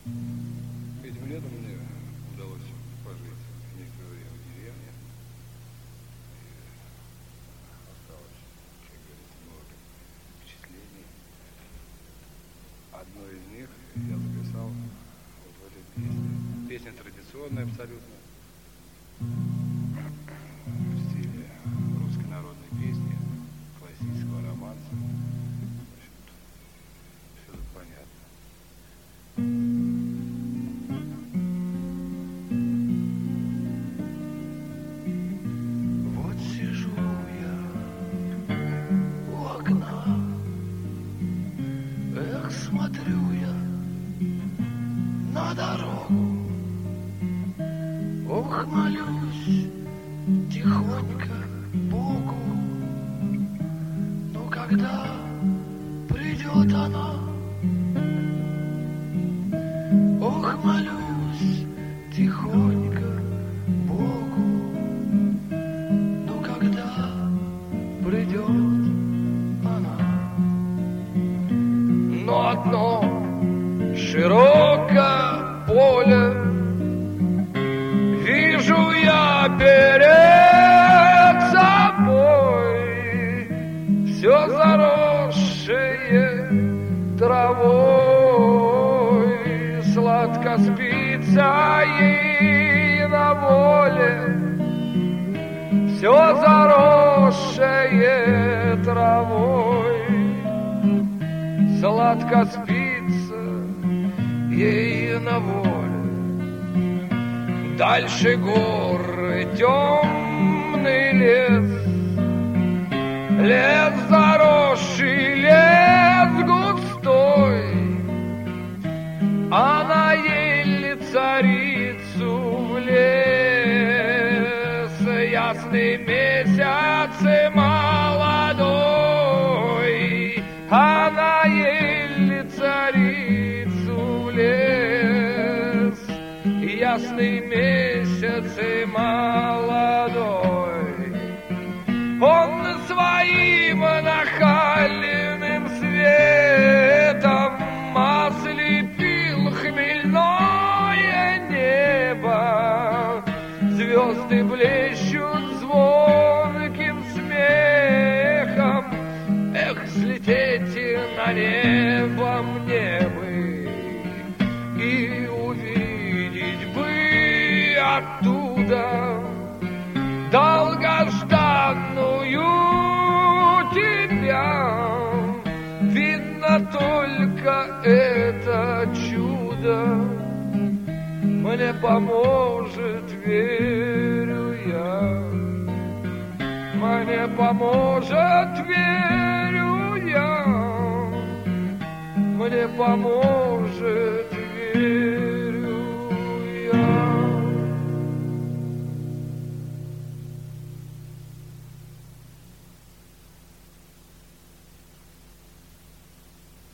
Этим летом мне удалось пожить некоторое время в деревне. И осталось, как говорится, много впечатлений. Одно из них я записал вот в этой песне. Песня традиционная абсолютно, в стиле русской народной песни, классического романса. В общем, все тут понятно. Вот сижу я у окна, эх, смотрю я на дорогу. Ох, молюсь тихонько Богу, но когда придет она, ох, молюсь тихонько Богу, но когда придет она. Но одно широкое поле вижу я перед собой, все заросшее травой, сладко спится ей на воле, все заросшее травой, сладко спится ей на воле. Дальше горы, темный лес, лес заросший, лес густой, а на еле царицу в лес, ясный месяц и молодой, а на еле царицу в лес, ясный месяц и молодой. Он своим нахальным светом ослепил хмельное небо, звезды блещут звонким смехом, эх, взлетите на небо мне бы и увидеть бы оттуда долгожданную тебя. Видно только это чудо мне поможет, верю я. Мне поможет, верю я. Мне поможет,